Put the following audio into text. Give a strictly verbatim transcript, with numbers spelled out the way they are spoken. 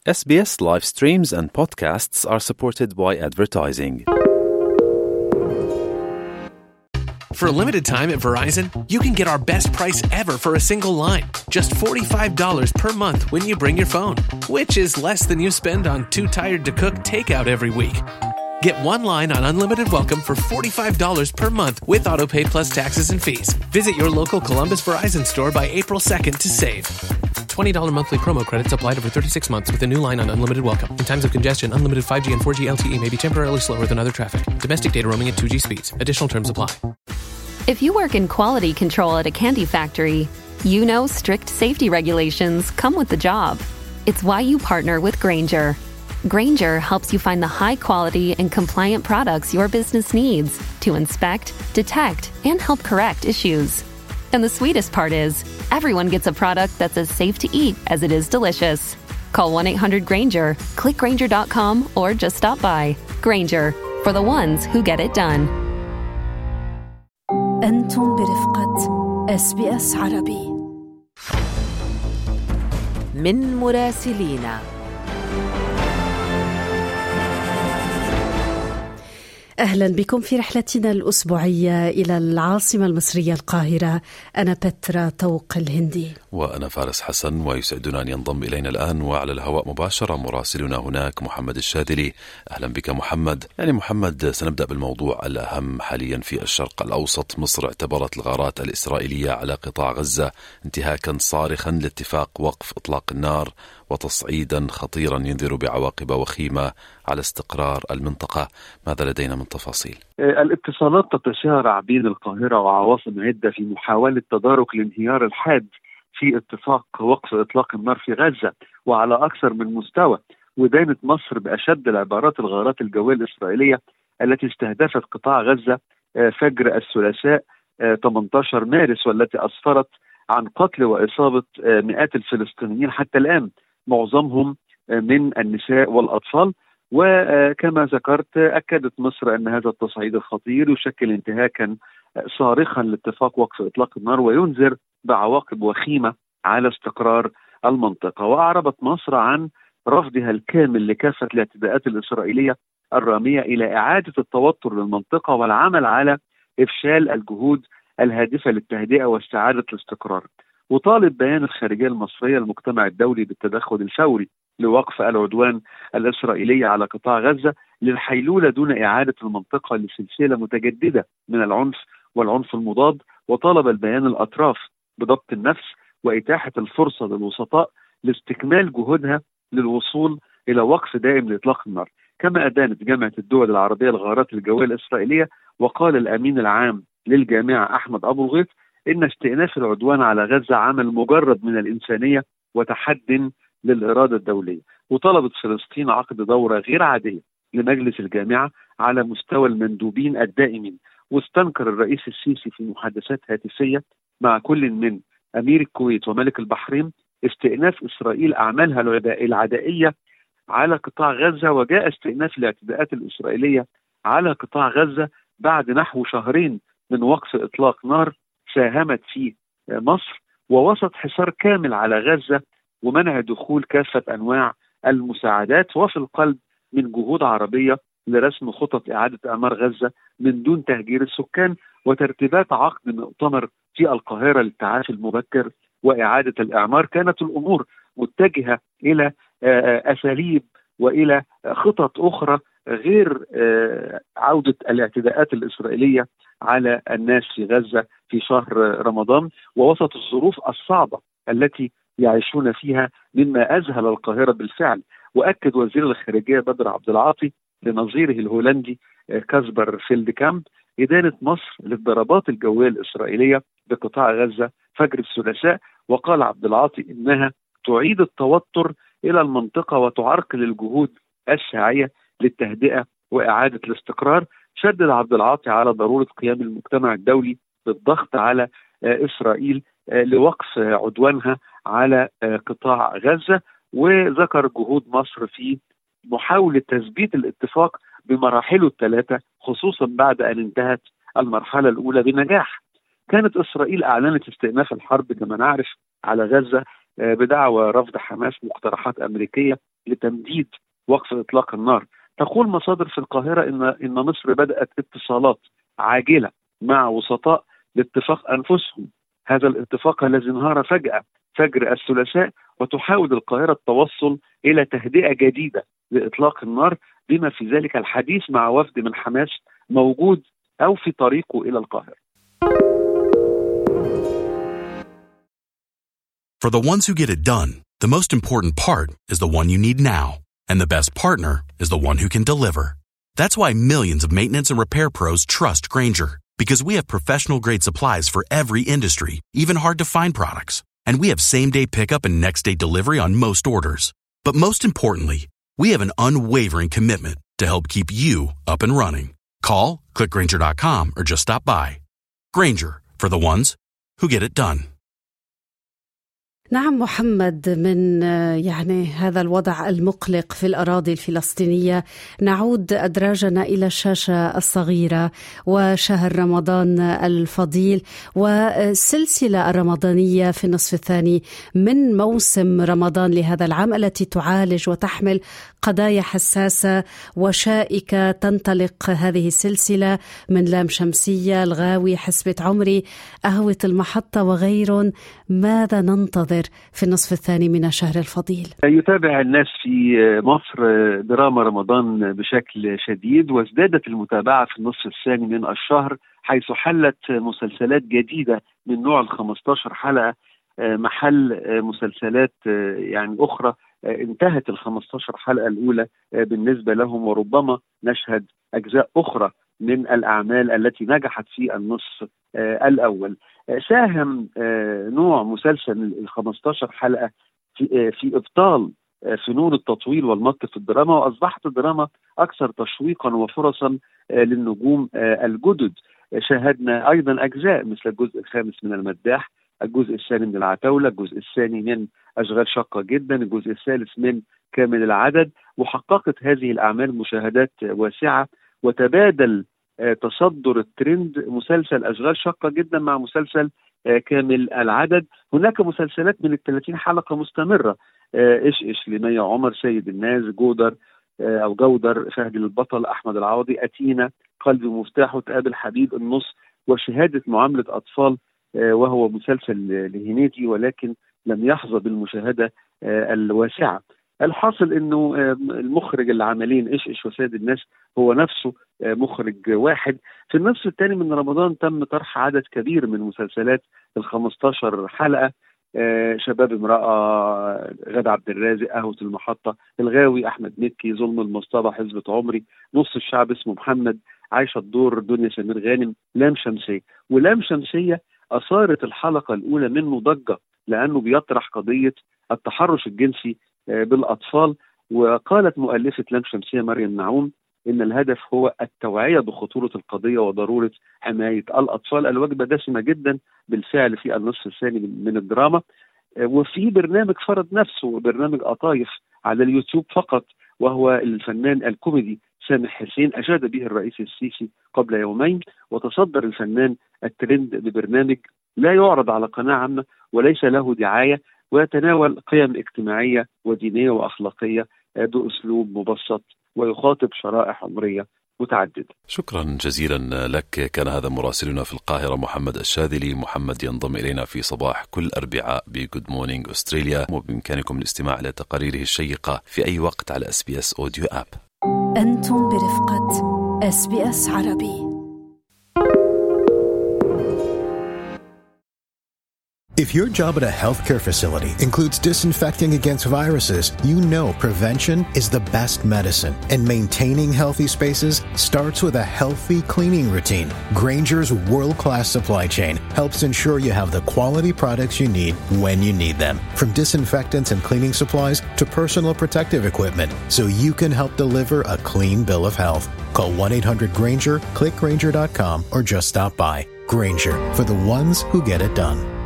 S B S live streams and podcasts are supported by advertising. For a limited time at Verizon, you can get our best price ever for a single line. Just forty-five dollars per month when you bring your phone, which is less than you spend on Too Tired to Cook takeout every week. Get one line on Unlimited Welcome for forty-five dollars per month with AutoPay plus taxes and fees. Visit your local Columbus Verizon store by April second to save. twenty dollars monthly promo credits applied over thirty-six months with a new line on Unlimited Welcome. In times of congestion, unlimited five G and four G L T E may be temporarily slower than other traffic. Domestic data roaming at two G speeds. Additional terms apply. If you work in quality control at a candy factory, you know strict safety regulations come with the job. It's why you partner with Grainger. Grainger helps you find the high-quality and compliant products your business needs to inspect, detect, and help correct issues. And the sweetest part is, everyone gets a product that's as safe to eat as it is delicious. Call one eight hundred Grainger, click Grainger dot com, or just stop by. Grainger, for the ones who get it done. أنتم برفقة إس بي إس عربي. من مراسلينا. أهلا بكم في رحلتنا الأسبوعية إلى العاصمة المصرية القاهرة. أنا بترا طوق الهندي وأنا فارس حسن، ويسعدنا أن ينضم إلينا الآن وعلى الهواء مباشرة مراسلنا هناك محمد الشاذلي. أهلا بك محمد. يعني محمد، سنبدأ بالموضوع الأهم حاليا في الشرق الأوسط. مصر اعتبرت الغارات الإسرائيلية على قطاع غزة انتهاكا صارخا لاتفاق وقف إطلاق النار وتصعيدا خطيرا ينذر بعواقب وخيمة على استقرار المنطقة. ماذا لدينا من تفاصيل؟ الاتصالات تتشارع بين القاهرة وعواصم عدة في محاولة تدارك الانهيار الحاد في اتفاق وقف إطلاق النار في غزة وعلى أكثر من مستوى. ودانت مصر بأشد العبارات الغارات الجوية الإسرائيلية التي استهدفت قطاع غزة فجر الثلاثاء ثمانية عشر مارس، والتي أسفرت عن قتل وإصابة مئات الفلسطينيين حتى الآن، معظمهم من النساء والأطفال. وكما ذكرت، أكدت مصر أن هذا التصعيد الخطير يشكل انتهاكا صارخا لاتفاق وقف إطلاق النار وينذر بعواقب وخيمة على استقرار المنطقة. وأعربت مصر عن رفضها الكامل لكافة الاعتداءات الإسرائيلية الرامية إلى إعادة التوتر للمنطقة والعمل على إفشال الجهود الهادفة للتهدئة واستعادة الاستقرار. وطالب بيان الخارجية المصرية المجتمع الدولي بالتدخل الفوري لوقف العدوان الإسرائيلي على قطاع غزة للحيلولة دون إعادة المنطقة لسلسلة متجددة من العنف والعنف المضاد. وطالب البيان الأطراف بضبط النفس وإتاحة الفرصة للوسطاء لاستكمال جهودها للوصول إلى وقف دائم لإطلاق النار. كما أدانت جامعة الدول العربية الغارات الجوية الإسرائيلية، وقال الأمين العام للجامعة أحمد أبو الغيط إن استئناف العدوان على غزة عمل مجرد من الإنسانية وتحد للإرادة الدولية. وطلبت فلسطين عقد دورة غير عادية لمجلس الجامعة على مستوى المندوبين الدائمين. واستنكر الرئيس السيسي في محادثات هاتفية مع كل من أمير الكويت وملك البحرين استئناف إسرائيل أعمالها العدائية على قطاع غزة. وجاء استئناف الاعتداءات الإسرائيلية على قطاع غزة بعد نحو شهرين من وقف إطلاق نار ساهمت فيه مصر، ووسط حصار كامل على غزة ومنع دخول كافة أنواع المساعدات، وفي القلب من جهود عربية لرسم خطط إعادة إعمار غزة من دون تهجير السكان، وترتيبات عقد مؤتمر في القاهرة للتعافي المبكر وإعادة الإعمار. كانت الأمور متجهة إلى أساليب وإلى خطط أخرى غير عودة الاعتداءات الإسرائيلية على الناس في غزة في شهر رمضان، ووسط الظروف الصعبة التي يعيشون فيها، مما أذهل القاهرة بالفعل. وأكد وزير الخارجية بدر عبد العاطي لنظيره الهولندي كاسبر فيلدكامب إدانة مصر للضربات الجوية الإسرائيلية بقطاع غزة فجر الثلاثاء. وقال عبد العاطي إنها تعيد التوتر إلى المنطقة وتعرقل الجهود الساعية للتهدئة وإعادة الاستقرار. شدد عبد العاطي على ضرورة قيام المجتمع الدولي بالضغط على إسرائيل لوقف عدوانها على قطاع غزة، وذكر جهود مصر في محاولة تثبيت الاتفاق بمراحله الثلاثة، خصوصا بعد أن انتهت المرحلة الأولى بنجاح. كانت إسرائيل أعلنت استئناف الحرب كما نعرف على غزة بدعوى رفض حماس مقترحات أمريكية لتمديد وقف إطلاق النار. تقول مصادر في القاهرة إن إن مصر بدأت اتصالات عاجلة مع وسطاء لاتفاق أنفسهم. هذا الاتفاق الذي انهار فجأة فجر الثلاثاء، وتحاول القاهرة التوصل إلى تهدئة جديدة لإطلاق النار، بما في ذلك الحديث مع وفد من حماس موجود أو في طريقه إلى القاهرة. For the ones who get it done, the most important part is the one you need now. And the best partner is the one who can deliver. That's why millions of maintenance and repair pros trust Grainger, because we have professional-grade supplies for every industry, even hard-to-find products. And we have same-day pickup and next-day delivery on most orders. But most importantly, we have an unwavering commitment to help keep you up and running. Call, click Grainger dot com, or just stop by. Grainger, for the ones who get it done. نعم محمد، من يعني هذا الوضع المقلق في الأراضي الفلسطينية نعود أدراجنا إلى الشاشة الصغيرة وشهر رمضان الفضيل والسلسلة الرمضانية في النصف الثاني من موسم رمضان لهذا العام، التي تعالج وتحمل قضايا حساسة وشائكة. تنطلق هذه السلسلة من لام شمسية، الغاوي، حسبة عمري، قهوة المحطة وغير. ماذا ننتظر في النصف الثاني من الشهر الفضيل؟ يتابع الناس في مصر دراما رمضان بشكل شديد، وازدادت المتابعة في النصف الثاني من الشهر، حيث حلت مسلسلات جديدة من نوع الخمستاشر حلقة محل مسلسلات يعني أخرى انتهت الخمستاشر حلقة الأولى بالنسبة لهم، وربما نشهد أجزاء أخرى من الأعمال التي نجحت في النصف الأول. ساهم نوع مسلسل الخمستاشر حلقة في, في إبطال فنون التطويل والمط في الدراما، وأصبحت الدراما أكثر تشويقا وفرصا للنجوم الجدد. شاهدنا أيضا أجزاء مثل الجزء الخامس من المداح، الجزء الثاني من العتاولة، الجزء الثاني من أشغال شاقة جدا، الجزء الثالث من كامل العدد، وحققت هذه الأعمال مشاهدات واسعة. وتبادل تصدر الترند مسلسل أشغال شاقة جدا مع مسلسل كامل العدد. هناك مسلسلات من الثلاثين حلقة مستمرة، إيش إيش لمية عمر، سيد الناس، جودر أو جودر، فهد البطل، أحمد العوضي، أتينا، قلبي مفتاحه، تقابل حبيب، النص، وشهادة معاملة أطفال، وهو مسلسل لهنيدي ولكن لم يحظى بالمشاهدة الواسعة. الحاصل انه المخرج العملين ايش ايش وسيد الناس هو نفسه مخرج واحد. في النصف الثاني من رمضان تم طرح عدد كبير من مسلسلات الخمستاشر حلقة، شباب امرأة، غادة عبد الرازق، قهوة المحطة، الغاوي، أحمد مكي، ظلم المصطبة، حزبة عمري، نص الشعب اسمه محمد، عايشة الدور، دنيا سمير غانم، لام شمسية. ولام شمسية أثارت الحلقة الأولى منه ضجة لأنه بيطرح قضية التحرش الجنسي بالأطفال. وقالت مؤلفة لام شمسية مريم نعوم إن الهدف هو التوعية بخطورة القضية وضرورة حماية الأطفال. الوجبة دسمة جدا بالفعل في النصف الثاني من الدراما. وفي برنامج فرض نفسه، برنامج قطايف على اليوتيوب فقط، وهو الفنان الكوميدي سامح حسين، أشاد به الرئيس السيسي قبل يومين، وتصدر الفنان الترند ببرنامج لا يعرض على قناة عامة وليس له دعاية، ويتناول قيم اجتماعية ودينية وأخلاقية بأسلوب مبسط ويخاطب شرائح عمرية متعددة. شكرا جزيلا لك. كان هذا مراسلنا في القاهرة محمد الشاذلي. محمد ينضم إلينا في صباح كل أربعاء بجود مورنينج أستراليا، وبإمكانكم الاستماع إلى تقاريره الشيقة في أي وقت على اس بي اس أوديو آب. أنتم برفقة اس بي اس عربي. If your job at a healthcare facility includes disinfecting against viruses, you know prevention is the best medicine. And maintaining healthy spaces starts with a healthy cleaning routine. Grainger's world-class supply chain helps ensure you have the quality products you need when you need them. From disinfectants and cleaning supplies to personal protective equipment, so you can help deliver a clean bill of health. Call one eight hundred Grainger, click Grainger dot com, or just stop by. Grainger, for the ones who get it done.